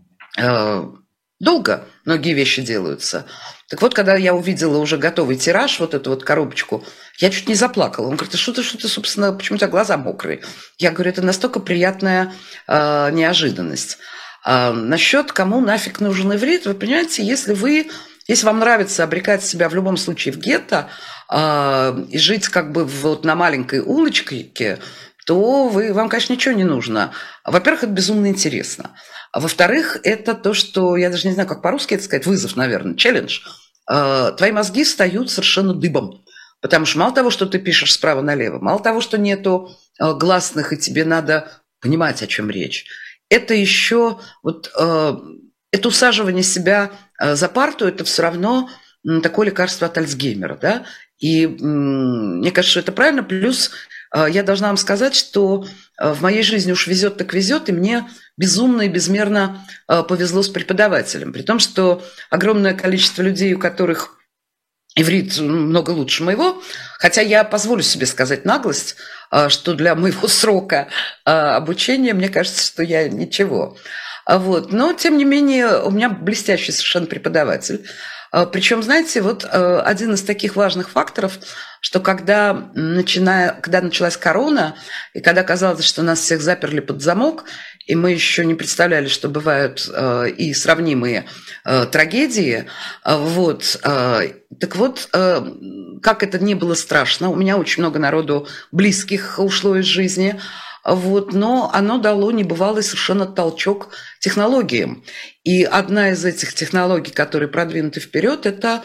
э, долго многие вещи делаются. Так вот, когда я увидела уже готовый тираж, вот эту вот коробочку, я чуть не заплакала. Он говорит, а что ты, что ты, собственно, почему у тебя глаза мокрые? Я говорю, это настолько приятная э, неожиданность. А насчет кому нафиг нужен иврит, вы понимаете, если вы, если вам нравится обрекать себя в любом случае в гетто э, и жить как бы вот на маленькой улочке, то вы, вам, конечно, ничего не нужно. Во-первых, это безумно интересно. А во-вторых, это то, что, я даже не знаю, как по-русски это сказать, вызов, наверное, челлендж. Твои мозги встают совершенно дыбом. Потому что мало того, что ты пишешь справа налево, мало того, что нету гласных, и тебе надо понимать, о чем речь, это еще вот это усаживание себя за парту, это все равно такое лекарство от Альцгеймера, да? И мне кажется, что это правильно. Плюс я должна вам сказать, что в моей жизни уж везет так везет, и мне безумно и безмерно повезло с преподавателем. При том, что огромное количество людей, у которых иврит много лучше моего, хотя я позволю себе сказать наглость, что для моего срока обучения, мне кажется, что я ничего. Вот. Но, тем не менее, у меня блестящий совершенно преподаватель. Причем, знаете, вот один из таких важных факторов, что когда, начиная, когда началась корона, и когда казалось, что нас всех заперли под замок, и мы еще не представляли, что бывают э, и сравнимые э, трагедии, э, вот, э, так вот, э, как это не было страшно, у меня очень много народу близких ушло из жизни, вот, но оно дало небывалый совершенно толчок технологиям. И одна из этих технологий, которые продвинуты вперед, это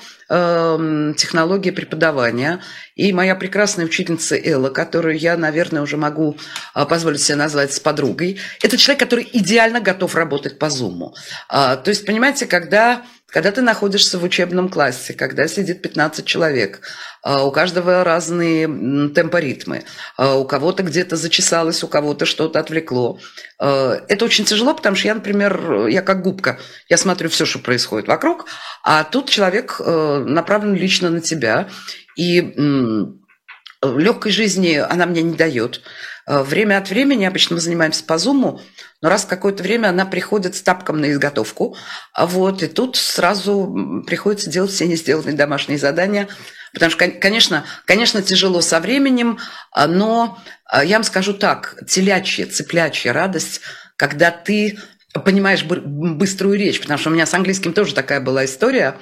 э, технология преподавания. И моя прекрасная учительница Элла, которую я, наверное, уже могу э, позволить себе назвать с подругой, это человек, который идеально готов работать по Zoom. Э, то есть, понимаете, когда... Когда ты находишься в учебном классе, когда сидит пятнадцать человек, у каждого разные темпоритмы, у кого-то где-то зачесалось, у кого-то что-то отвлекло. Это очень тяжело, потому что я, например, я как губка, я смотрю все, что происходит вокруг, а тут человек направлен лично на тебя, и легкой жизни она мне не дает. Время от времени, обычно мы занимаемся по Зуму, но раз в какое-то время она приходит с тапком на изготовку, вот, и тут сразу приходится делать все несделанные домашние задания, потому что, конечно, конечно, тяжело со временем, но я вам скажу так, телячья, цыплячья радость, когда ты понимаешь быструю речь, потому что у меня с английским тоже такая была история,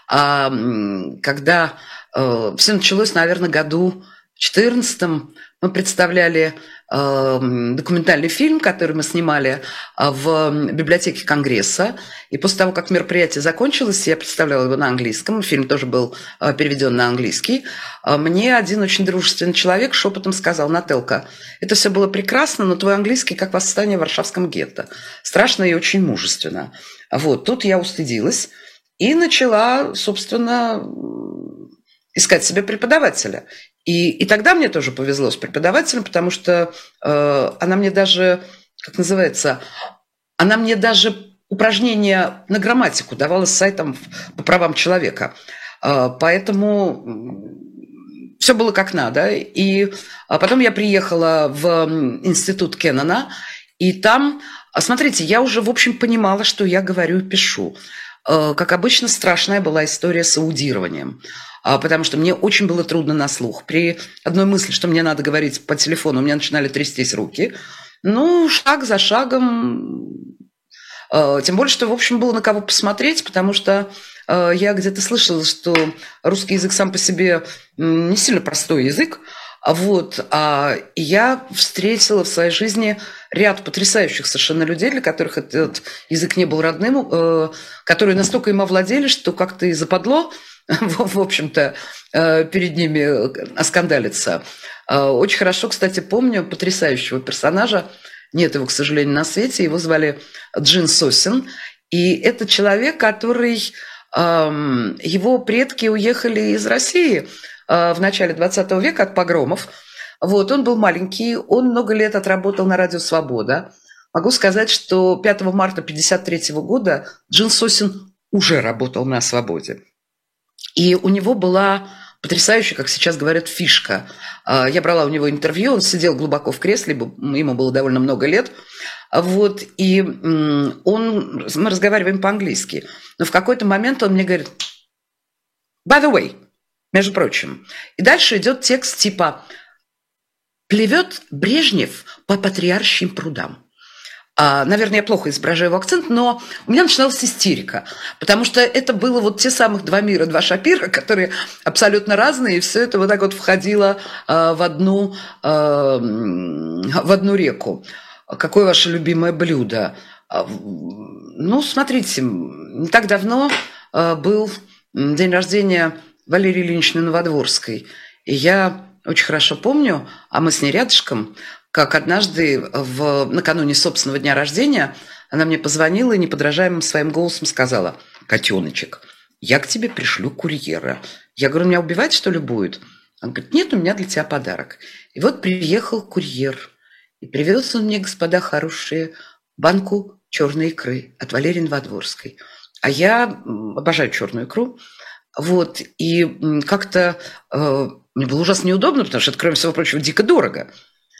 когда все началось, наверное, году в четырнадцатом, мы представляли э, документальный фильм, который мы снимали в библиотеке Конгресса. И после того, как мероприятие закончилось, я представляла его на английском. Фильм тоже был э, переведен на английский. Э, мне один очень дружественный человек шепотом сказал: Нателка, это все было прекрасно, но твой английский как восстание в Варшавском гетто. Страшно и очень мужественно. Вот, тут я устыдилась и начала, собственно, искать себе преподавателя. И, и тогда мне тоже повезло с преподавателем, потому что э, она мне даже, как называется, она мне даже упражнения на грамматику давала с сайтом по правам человека. Э, поэтому все было как надо. И а потом я приехала в институт Кеннона, и там, смотрите, я уже, в общем, понимала, что я говорю и пишу. Э, как обычно, страшная была история с аудированием. Потому что мне очень было трудно на слух. При одной мысли, что мне надо говорить по телефону, у меня начинали трястись руки. Ну, шаг за шагом. Тем более, что, в общем, было на кого посмотреть, потому что я где-то слышала, что русский язык сам по себе не сильно простой язык. Вот. А я встретила в своей жизни ряд потрясающих совершенно людей, для которых этот язык не был родным, которые настолько им овладели, что как-то и западло в общем-то, перед ними оскандалиться. Очень хорошо, кстати, помню потрясающего персонажа. Нет его, к сожалению, на свете. Его звали Джин Сосин. И это человек, который... Его предки уехали из России в начале двадцатого века от погромов. Вот, он был маленький, он много лет отработал на радио «Свобода». Могу сказать, что пятого марта тысяча девятьсот пятьдесят третьего года Джин Сосин уже работал на «Свободе». И у него была потрясающая, как сейчас говорят, фишка. Я брала у него интервью, он сидел глубоко в кресле, ему было довольно много лет. Вот, и он, мы разговариваем по-английски. Но в какой-то момент он мне говорит: «By the way», между прочим. И дальше идет текст типа: «Плывет Брежнев по патриаршим прудам». А, наверное, я плохо изображаю его акцент, но у меня начиналась истерика, потому что это было вот те самых два мира, два шапира, которые абсолютно разные, и все это вот так вот входило а, в, одну, а, в одну реку. Какое ваше любимое блюдо? А, ну, смотрите, не так давно а, был день рождения Валерии Ильиничны Новодворской, и я очень хорошо помню, а мы с ней рядышком, как однажды в, накануне собственного дня рождения она мне позвонила и неподражаемым своим голосом сказала: «Котеночек, я к тебе пришлю курьера». Я говорю: «Меня убивать, что ли, будет?» Она говорит: «Нет, у меня для тебя подарок». И вот приехал курьер, и привез он мне, господа хорошие, банку черной икры от Валерии Новодворской. А я обожаю черную икру. Вот, и как-то э, мне было ужасно неудобно, потому что это, кроме всего прочего, дико дорого.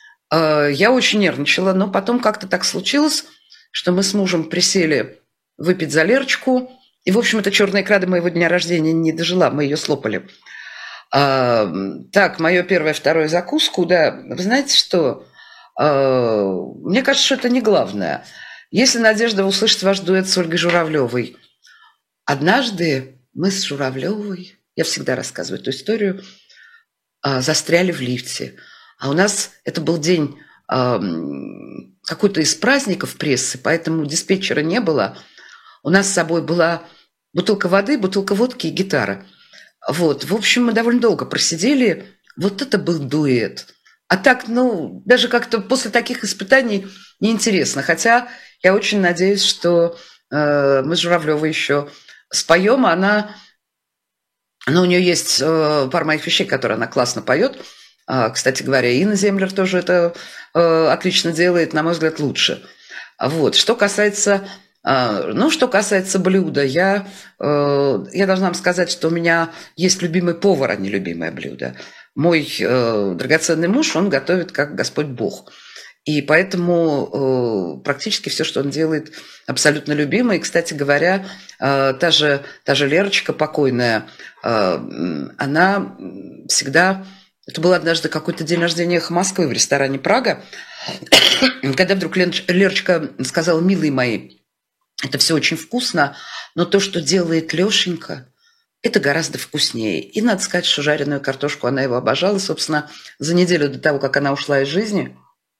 Я очень нервничала, но потом как-то так случилось, что мы с мужем присели выпить за Лерочку. И, в общем, эта черная икра до моего дня рождения не дожила, мы ее слопали. А, так, мое первое, второе закуску, да, вы знаете что? А, мне кажется, что это не главное. Если, Надежда, вы услышите ваш дуэт с Ольгой Журавлевой. Однажды мы с Журавлевой, я всегда рассказываю эту историю, а, застряли в лифте. А у нас это был день э, какой-то из праздников прессы, поэтому диспетчера не было. У нас с собой была бутылка воды, бутылка водки и гитара. Вот. В общем, мы довольно долго просидели. Вот это был дуэт. А так, ну, даже как-то после таких испытаний неинтересно. Хотя я очень надеюсь, что э, мы с Журавлевой еще споем. Она, ну, у нее есть э, пара моих вещей, которые она классно поет. Кстати говоря, Инна Землер тоже это э, отлично делает, на мой взгляд, лучше. Вот. Что касается, э, ну, что касается блюда, я, э, я должна вам сказать, что у меня есть любимый повар, а не любимое блюдо. Мой э, драгоценный муж, он готовит как Господь Бог. И поэтому э, практически все, что он делает, абсолютно любимо. И, кстати говоря, э, та же, та же Лерочка покойная, э, она всегда... Это был однажды какой-то день рождения «Эхо Москвы» в ресторане «Прага», когда вдруг Лерочка сказала: «Милые мои, это все очень вкусно, но то, что делает Лешенька, это гораздо вкуснее». И надо сказать, что жареную картошку она его обожала. Собственно, за неделю до того, как она ушла из жизни,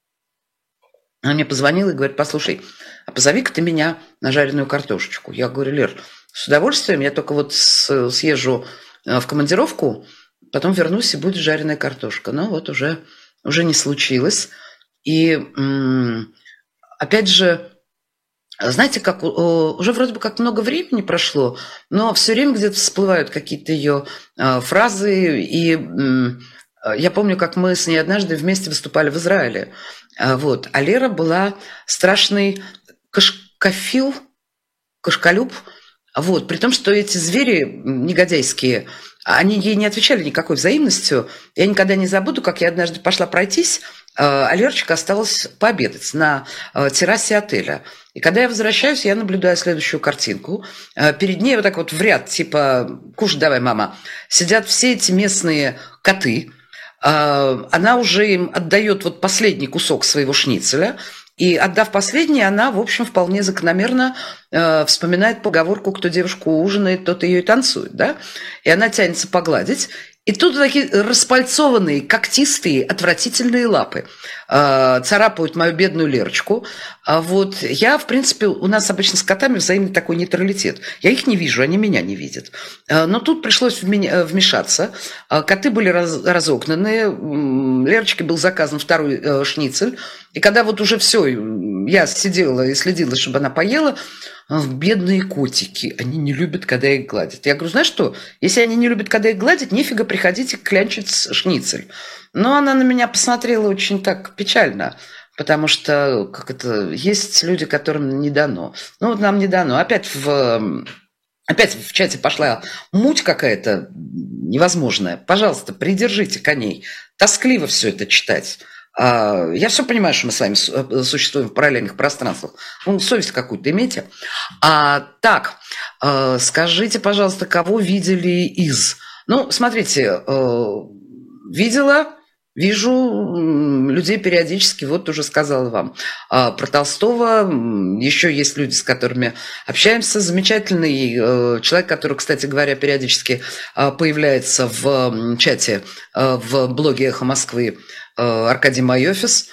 она мне позвонила и говорит: «Послушай, а позови-ка ты меня на жареную картошечку». Я говорю: «Лер, с удовольствием, я только вот съезжу в командировку, потом вернусь, и будет жареная картошка». Но вот уже, уже не случилось. И опять же, знаете, как уже вроде бы как много времени прошло, но все время где-то всплывают какие-то ее фразы. И я помню, как мы с ней однажды вместе выступали в Израиле. Вот. А Лера была страшный кашкафил, кашкалюб. Вот. При том, что эти звери негодяйские, они ей не отвечали никакой взаимностью. Я никогда не забуду, как я однажды пошла пройтись, а Лерочка осталась пообедать на террасе отеля. И когда я возвращаюсь, я наблюдаю следующую картинку. Перед ней вот так вот в ряд, типа «Кушай давай, мама», сидят все эти местные коты. Она уже им отдает вот последний кусок своего шницеля. И, отдав последний, она, в общем, вполне закономерно э, вспоминает поговорку: кто девушку ужинает, тот ее и танцует, да? И она тянется погладить. И тут такие распальцованные, когтистые, отвратительные лапы э, царапают мою бедную Лерочку. А вот я, в принципе, у нас обычно с котами взаимный такой нейтралитет. Я их не вижу, они меня не видят. Э, но тут пришлось вмешаться. Э, коты были раз, разогнаны. Лерочке был заказан второй э, шницель. И когда вот уже все, я сидела и следила, чтобы она поела, бедные котики, они не любят, когда их гладят. Я говорю, знаешь что, если они не любят, когда их гладят, нефига приходите клянчить шницель. Но она на меня посмотрела очень так печально, потому что как это, есть люди, которым не дано. Ну вот нам не дано. Опять в, опять в чате пошла муть какая-то невозможная. Пожалуйста, придержите коней. Тоскливо все это читать. Я все понимаю, что мы с вами существуем в параллельных пространствах. Ну, совесть какую-то имейте. А, так, скажите, пожалуйста, кого видели из? Ну, смотрите, видела, вижу людей периодически, вот уже сказала вам. Про Толстого еще есть люди, с которыми общаемся. Замечательный человек, который, кстати говоря, периодически появляется в чате в блоге «Эхо Москвы», Аркадий Майофис.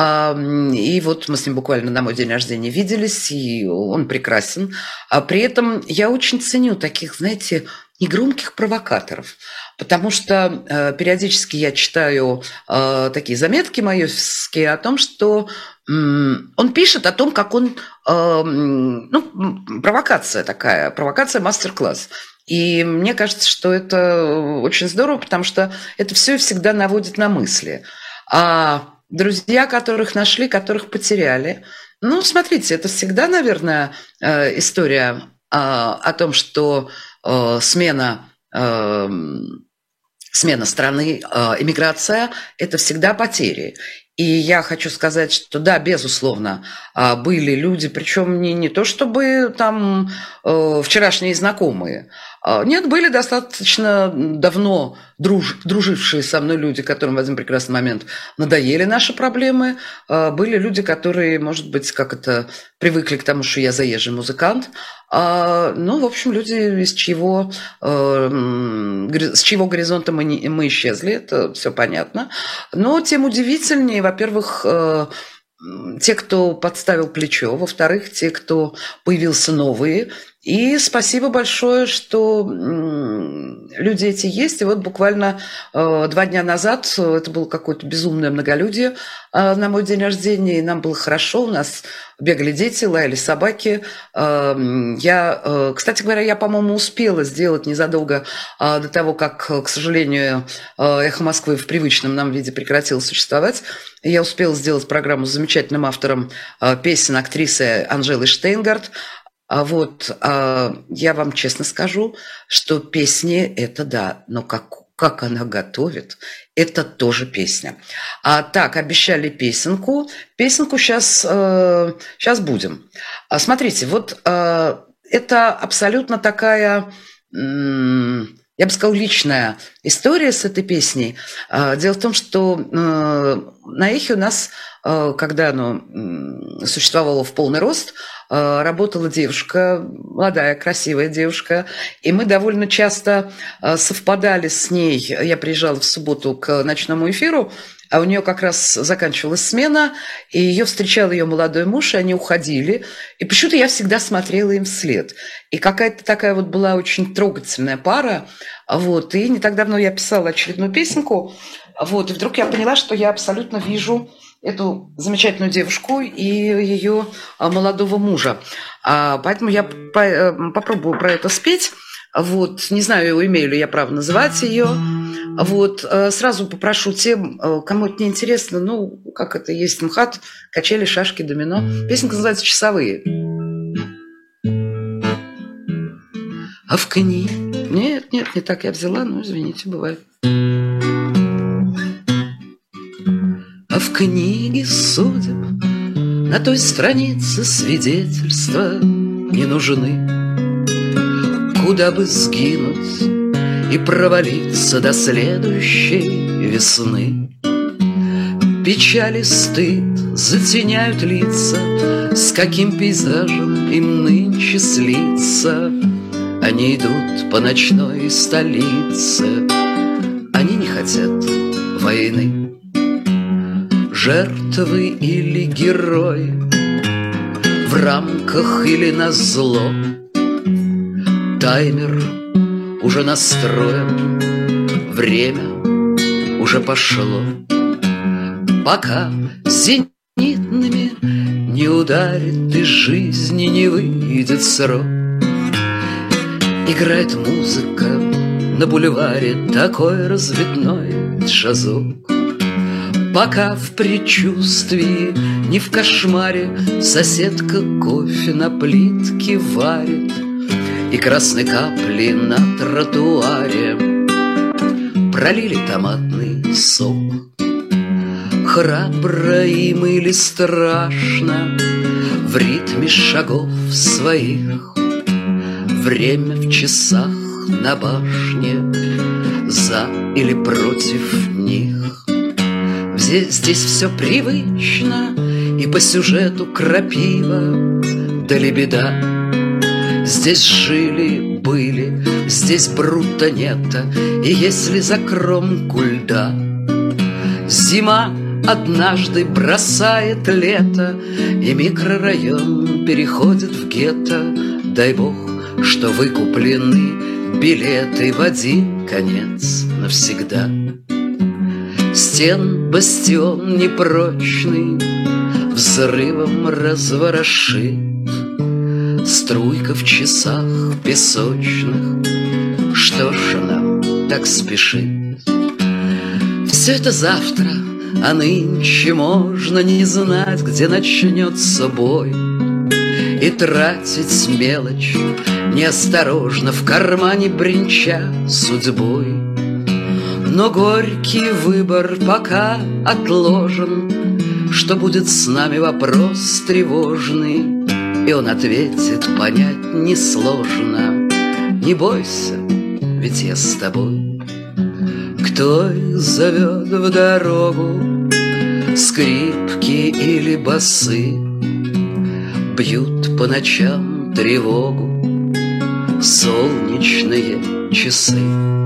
И вот мы с ним буквально на мой день рождения виделись, и он прекрасен. А при этом я очень ценю таких, знаете, негромких провокаторов, потому что э, периодически я читаю э, такие заметки майофисские о том, что э, он пишет о том, как он... Э, ну, провокация такая, провокация мастер-класс. И мне кажется, что это очень здорово, потому что это все всегда наводит на мысли. А друзья, которых нашли, которых потеряли. Ну, смотрите, это всегда, наверное, история о том, что смена, смена страны, эмиграция – это всегда потери. И я хочу сказать, что да, безусловно, были люди, причем не, не то чтобы там вчерашние знакомые. Нет, были достаточно давно друж, дружившие со мной люди, которым в один прекрасный момент надоели наши проблемы. Были люди, которые, может быть, как это, привыкли к тому, что я заезжий музыкант. Ну, в общем, люди, из чьего, с чьего горизонта мы, не, мы исчезли, это все понятно. Но тем удивительнее, во-первых, те, кто подставил плечо, во-вторых, те, кто появился новые. И спасибо большое, что люди эти есть. И вот буквально э, два дня назад, это было какое-то безумное многолюдие э, на мой день рождения, и нам было хорошо, у нас бегали дети, лаяли собаки. Э, я, э, кстати говоря, я, по-моему, успела сделать незадолго э, до того, как, к сожалению, э, «Эхо Москвы» в привычном нам виде прекратило существовать. Я успела сделать программу с замечательным автором э, песен, актрисой Анжелой Штейнгард. А вот а, я вам честно скажу, что песни – это да, но как, как она готовит, это тоже песня. А так, обещали песенку. Песенку сейчас, э, сейчас будем. А, смотрите, вот э, это абсолютно такая, э, я бы сказала, личная история с этой песней. Э, дело в том, что э, на «Эхе» у нас, э, когда оно э, существовало в полный рост, работала девушка, молодая, красивая девушка, и мы довольно часто совпадали с ней. Я приезжала в субботу к ночному эфиру, а у нее как раз заканчивалась смена, и ее встречал ее молодой муж, и они уходили. И почему-то я всегда смотрела им вслед. И какая-то такая вот была очень трогательная пара. Вот. И не так давно я писала очередную песенку, вот, и вдруг я поняла, что я абсолютно вижу эту замечательную девушку и ее молодого мужа. Поэтому я попробую про это спеть. Вот. Не знаю, имею ли я право называть ее. Вот. Сразу попрошу тем, кому это не интересно, ну, как это есть МХАТ, качели, шашки, домино. Песенка называется «Часовые». А в книге... Нет, нет, не так я взяла, ну, извините, бывает. А в книге судеб на той странице свидетельства не нужны. Куда бы сгинуть и провалиться до следующей весны. Печали, стыд затеняют лица, с каким пейзажем им нынче слиться. Они идут по ночной столице, они не хотят войны. Жертвы или герои, в рамках или назло. Таймер уже настроен, время уже пошло. Пока зенитными не ударит и жизни не выйдет срок. Играет музыка на бульваре, такой развитной джазок. Пока в предчувствии, не в кошмаре, соседка кофе на плитке варит, и красные капли на тротуаре пролили томатный сок. Храбро им или страшно в ритме шагов своих, время в часах на башне, за или против них. Здесь, здесь все привычно, и по сюжету крапива да лебеда. Здесь жили, были, здесь брута нетто, и если за кромку льда зима однажды бросает лето, и микрорайон переходит в гетто. Дай бог, что выкуплены билеты в один конец навсегда. Стен бастион непрочный взрывом разворошит, струйка в часах песочных. Что ж она так спешит? Все это завтра, а нынче можно не знать, где начнется бой, и тратить мелочь неосторожно, в кармане бренча судьбой. Но горький выбор пока отложен. Что будет с нами, вопрос тревожный, и он ответит, понять несложно. Не бойся, ведь я с тобой. Кто их зовет в дорогу, скрипки или басы, бьют по ночам тревогу солнечные часы.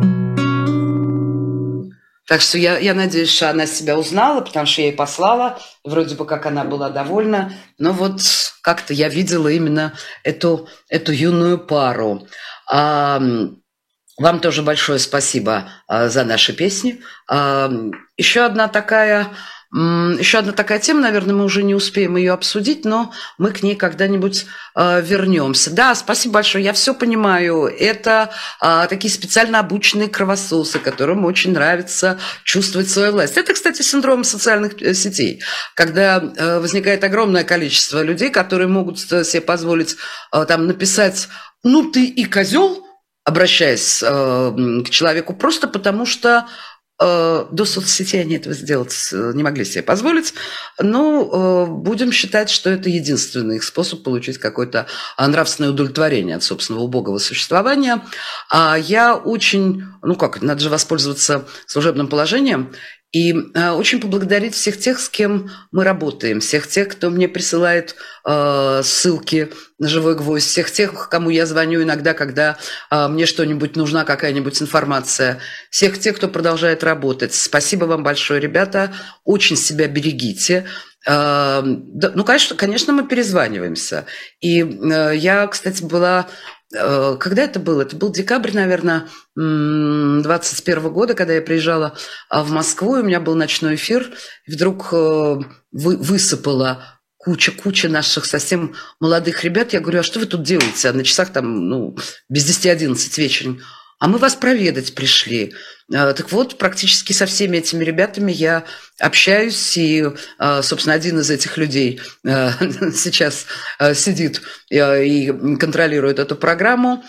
Так что я, я надеюсь, что она себя узнала, потому что я ей послала, вроде бы как она была довольна, но вот как-то я видела именно эту, эту юную пару. А, вам тоже большое спасибо а, за наши песни. А, еще одна такая... Еще одна такая тема, наверное, мы уже не успеем ее обсудить, но мы к ней когда-нибудь э, вернемся. Да, спасибо большое, я все понимаю. Это э, такие специально обученные кровососы, которым очень нравится чувствовать свою власть. Это, кстати, синдром социальных сетей, когда э, возникает огромное количество людей, которые могут себе позволить э, там написать «ну ты и козел», обращаясь э, к человеку, просто потому что до соцсетей они этого сделать не могли себе позволить, но будем считать, что это единственный их способ получить какое-то нравственное удовлетворение от собственного убогого существования. А я очень, ну как, надо же воспользоваться служебным положением, и э, очень поблагодарить всех тех, с кем мы работаем, всех тех, кто мне присылает э, ссылки на «Живой гвоздь», всех тех, кому я звоню иногда, когда э, мне что-нибудь нужна, какая-нибудь информация, всех тех, кто продолжает работать. Спасибо вам большое, ребята, очень себя берегите. Э, да, ну, конечно, конечно, мы перезваниваемся. И э, я, кстати, была... Когда это было? Это был декабрь, наверное, двадцать первого года, когда я приезжала в Москву, и у меня был ночной эфир, и вдруг высыпала куча-куча наших совсем молодых ребят. Я говорю, а что вы тут делаете? А на часах там, ну, без десяти одиннадцать вечера. А мы вас проведать пришли. Так вот, практически со всеми этими ребятами я общаюсь, и, собственно, один из этих людей сейчас сидит и контролирует эту программу.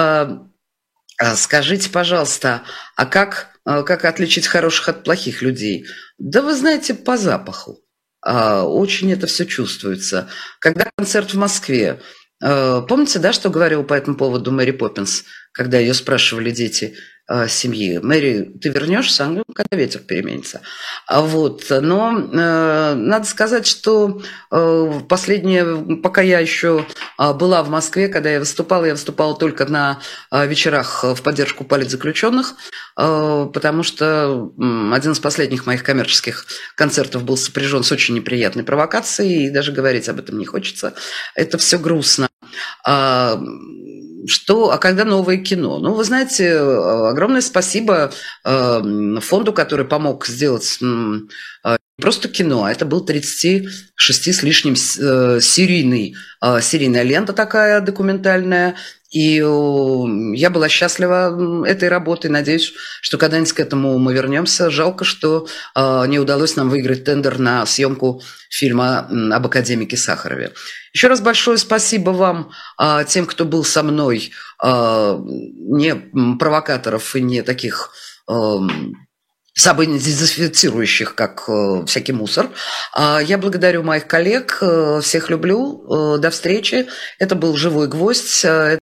Скажите, пожалуйста, а как, как отличить хороших от плохих людей? Да вы знаете, по запаху. Очень это все чувствуется. Когда концерт в Москве, помните, да, что говорил по этому поводу Мэри Поппинс, когда ее спрашивали дети, э, семьи. Мэри, ты вернешься, ну, когда ветер переменится. А вот, но э, надо сказать, что э, последнее, пока я еще э, была в Москве, когда я выступала, я выступала только на э, вечерах в поддержку политзаключенных, э, потому что э, один из последних моих коммерческих концертов был сопряжен с очень неприятной провокацией, и даже говорить об этом не хочется. Это все грустно. А, что, а когда новое кино? Ну, вы знаете, огромное спасибо фонду, который помог сделать не просто кино, а это был тридцать шесть с лишним серийный, серийная лента такая документальная. И я была счастлива этой работой. Надеюсь, что когда-нибудь к этому мы вернемся. Жалко, что не удалось нам выиграть тендер на съемку фильма об академике Сахарове. Еще раз большое спасибо вам, тем, кто был со мной, не провокаторов и не таких событий дезинфицирующих, как всякий мусор. Я благодарю моих коллег, всех люблю. До встречи. Это был «Живой гвоздь».